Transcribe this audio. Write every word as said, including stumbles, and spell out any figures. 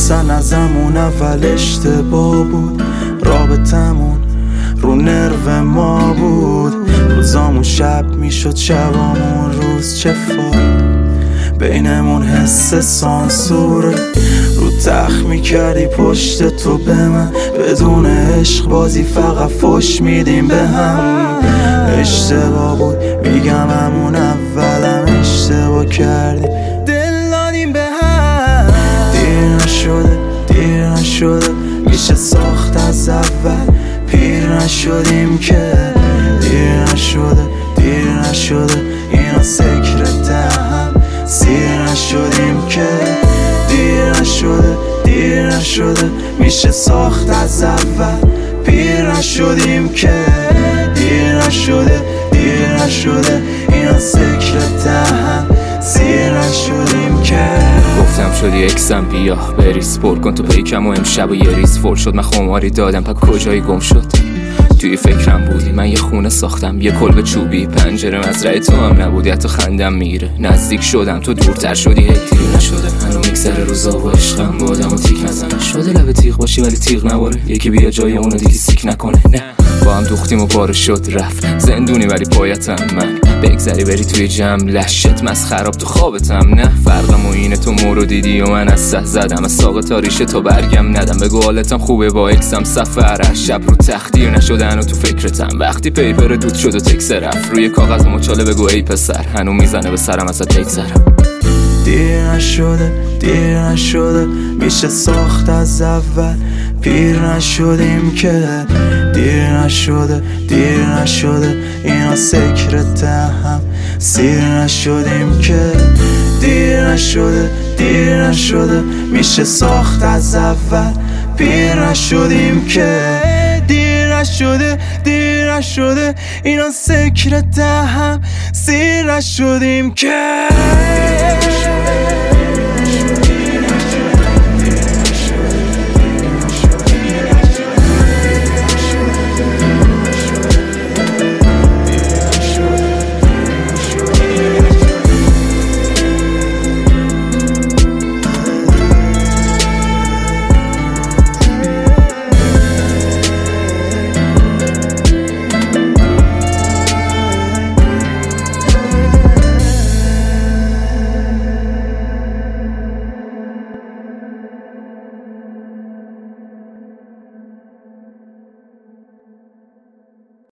اصلا ازمون اول اشتباه بود، رابطمون رو نرو ما بود. روزامون شب میشد شبامون روز، چه فایده بینمون حس سانسوره. رو تخت میکردی پشت تو به من، بدون عشق بازی فقط فش میدیم به هم. اشتباه بود میگم همون اولم اشتباه کردیم، دل دادیم به هم. دیر نشده دیر نشده میشه ساخت از اول، پیر نشدیم که. دیر نشده دیر نشده اینا سکرت هم، سیر نشدیم که. دیر نشده دیر نشده میشه ساخت از اول، پیر نشدیم که. دیر نشده دیر نشده اینا سکرت هم، سیر نشدیم که. گفتم شدی اکسم بیا بریز پر کن تو پیکم و امشب و یه ریز فور شد. من خماری دادم پا کجایی گم شد؟ توی فکرم بودی من یه خونه ساختم، یه کلبه چوبی، پنجره مزرعه تو هم نبودی، حتی خندم میره. نزدیک شدم تو دورتر شدی، هی دیر نشده هنو میگذره روزا و عشقم با آدم و تیک نزنه. شده لبه تیغ باشی ولی تیغ نباره، یکی بیا جای اونو دیگه سیک نکنه. نه با هم دوختیم و پاره شد رفت، زندونی ولی پایتم من. بگذری بری توی جمع لشت مسخراب تو خوابتم. نه فرقم و اینه تو مورو دیدی و من از سه زدم، از ساق تاریشه تا برگم ندم. بگو حالتم خوبه با اکسم سفر، شب رو تخدیر نشده هنو تو فکرتم. وقتی پیپر دود شد و تکس رفت روی کاغذ مچاله، بگو ای پسر هنو میزنه به سرم ازت بگذرم. دیر نشده دیر نشده میشه ساخت از اول، پیر نشدیم که. دیر نشده دیر نشده اینا سکرت هم، سیر نشدیم که. دیر نشده دیر نشده میشه ساخت از اول، پیر نشدیم که. دیر نشده دیر نشده اینا سکرت هم، سیر نشدیم که.